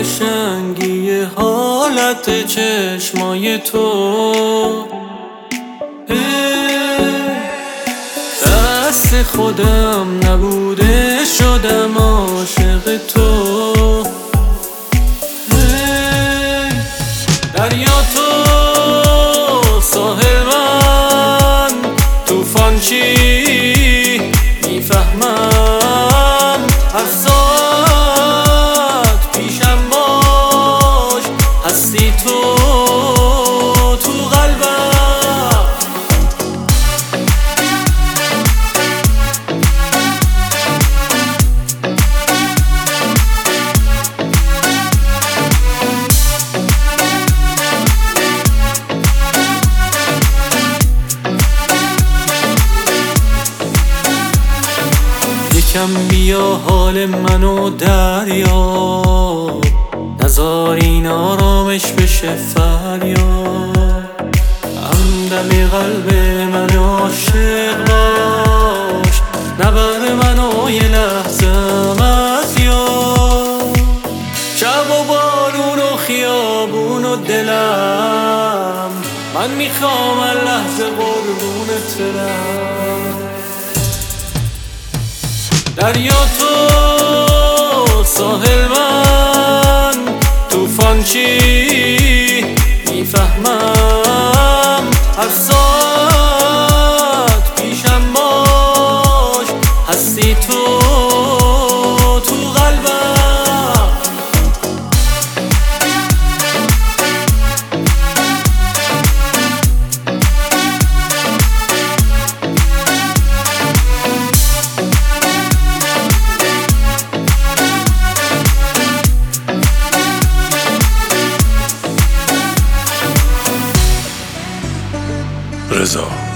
قشنگی حالت چشمای تو. دست خودم نبوده شدم عاشق تو. دریا تو، ساحل من، طوفان چی میفهمم. هر ساعت پیشم باش، هستی تو تو قلبم. یکم بیا حال منو دریاب، نذار این آرامش بشه فریاد. همدم قلب من عاشق باش، نبر منو یه لحظه از یاد. شب و بارون و خیابون و دلم، من میخوام هر لحظه قربونت برم. دریا تو، ساحل من، طوفان چی میفهمم. هر ساعت پیشم باش، هستی تو تو قلبم. رضا